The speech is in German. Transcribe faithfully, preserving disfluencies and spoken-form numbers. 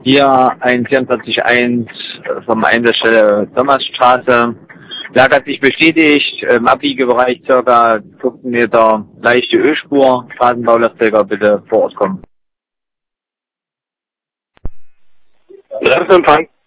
Hier ein vierundvierzig eins vom Einsatzstelle Thomasstraße. Werk hat sich bestätigt, im Abbiegebereich circa fünfzehn Meter leichte Ölspur. Straßenbaulasträger bitte vor Ort kommen. Bremsempfang.